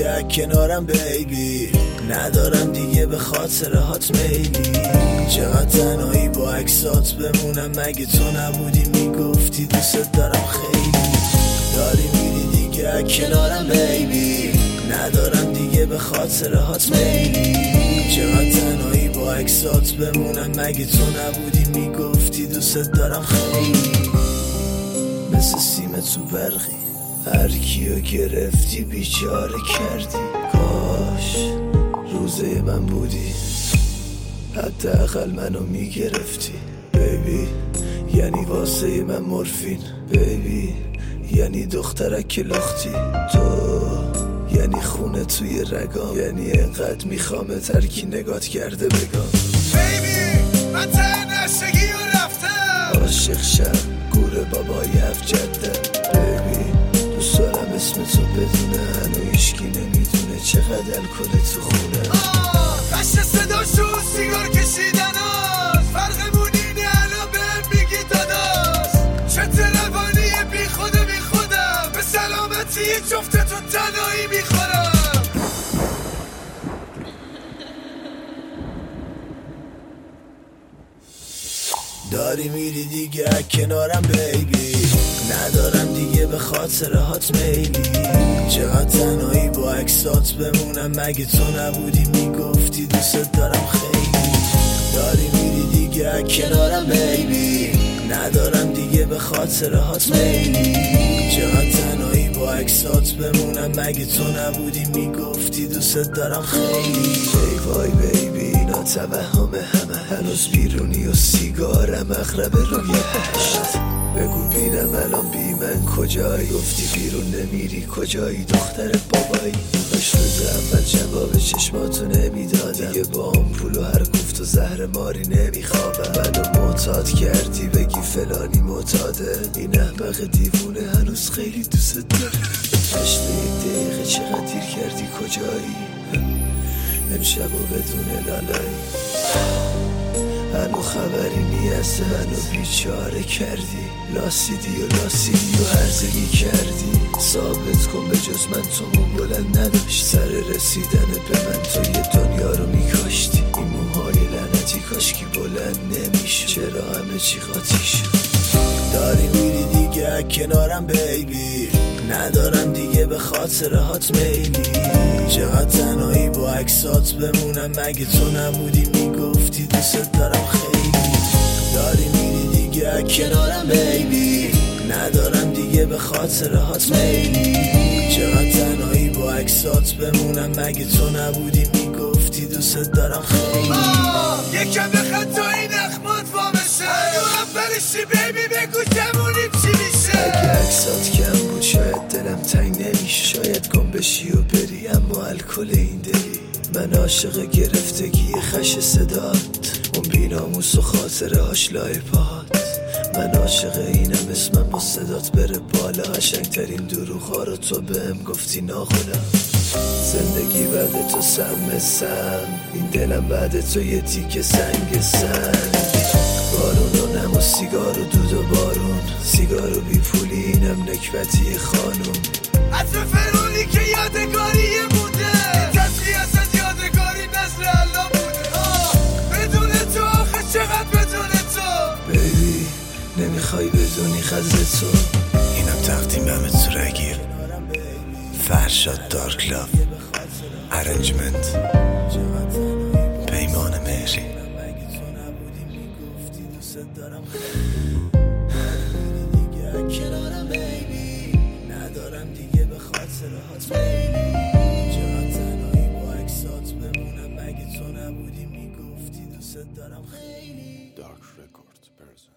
دیگه کنارم بیبی، ندارم دیگه به خاطر هات میلی. چقدر تنهایی با عکسات بمونم، مگه تو نبودی میگفتی دوست دارم خیلی. داری میری دیگه کنارم بیبی، ندارم دیگه به خاطر هات میلی. چقدر تنهایی با عکسات بمونم، مگه تو نبودی میگفتی دوست دارم خیلی. مثل سیم تو برقی هر کیو گرفتی بیچاره کردی. کاش روزه من بودی، حداقل منو میگرفتی. بیبی یعنی واسه من مورفین، بیبی یعنی دخترک لختی. تو یعنی خونه توی رگام، یعنی انقدر میخوامه ترکی نگات کرده بگم. بیبی من ته نشگی و رفتم، عاشق شم گور بابای افجدم. بیبی دوست دارم اسم تو بدونه، هنو هیشکی نمیدونه چقدر الکل تو خونه. قشت صداشو سیگار کشیدن هاست، فرقمون اینه الان بهم میگی داداست. چت روانی بی خودم به سلامتی جفتتون تنهایی میخورم. داری میری دیگه کنارم بیبی، ندارم دیگه به خاطر هات میلی. چقدر تنهایی با عکسات بمونم، مگه تو نبودی میگفتی دوست دارم خیلی. داری میری دیگه کنارم بیبی، ندارم دیگه به خاطر هات میلی. چقدر تنهایی با عکسات بمونم، مگه تو نبودی میگفتی دوست دارم خیلی. ای وای بیبی اینا توهم همه، هنوز بیرونی و سیگارم اغرب روی هشت. بگو بینم الان بی من کجایی، گفتی بیرون نمیری کجایی دختر بابایی. باش روز اول جواب چشماتو نمیدادم، دیگه با آمپول و هر گفت و زهر ماری نمیخوابم. منو معتاد کردی بگی فلانی معتاده، این احمق دیوونه هنوز خیلی دوست داره. 8 دقیقه چقدر دیر کردی کجایی، امشب و بدون لالایی. هنو خبری نیست منو بیچاره کردی، لاسیدی و هرزگی کردی. ثابت کن به جز من تو مون بلند نداشت، سر رسیدن به من تو یه دنیا رو میکاشتی. این موهای لعنتی کاشکی بلند نمیشه، چرا همه چی قاطی شد. داری میری دیگه کنارم بیبی، ندارم دیگه به خاطر هات میلی. چقدر تنهایی با عکسات بمونم، مگه تو نبودی میگفتی دوست دارم خیلی. داری میری دیگه کنارم بیبی، ندارم دیگه به خاطر هات میلی. چقدر تنهایی با عکسات بمونم، مگه تو نبودی میگفتی دوست دارم خیلی. یکم بخند تا این اخمات وامشه، اولشی بیبی بگو جمونیم چی میشه. اگه عکسات کم بود شاید دلم تنگ نمیشه، شاید گم بشی و بری اما الکل این دلی. من عاشق گرفتگی خش صدات، اون بیناموس و خاطره هاشلای پاهات. من عاشق اینم اسمم با صدات بره بالا، قشنگترین دروغا رو تو بهم گفتی ناخودم. زندگی بعد تو سم، این دلم بعد تو یه تیکه سنگ. بارون و نم و سیگار و دود و بارون، سیگار و بی پولی اینم نکبتی خانوم. عطر فرونی که یادگاری بوده، تصویه از یادگاری نظر الله بوده. بدون تو آخه چقدر بدون تو بیبی نمیخوای بدونی خز تو. اینم تقدیم همه تو رگیر فرشاد دارک لاف ارنجمنت پیمان مهری. کنارم بیبی، ندارم دیگه به خاطر هات میلی. چقدر تنهایی با عکسات بمونم، مگه تو نبودی میگفتی دوست دارم خیلی. Dark Record person.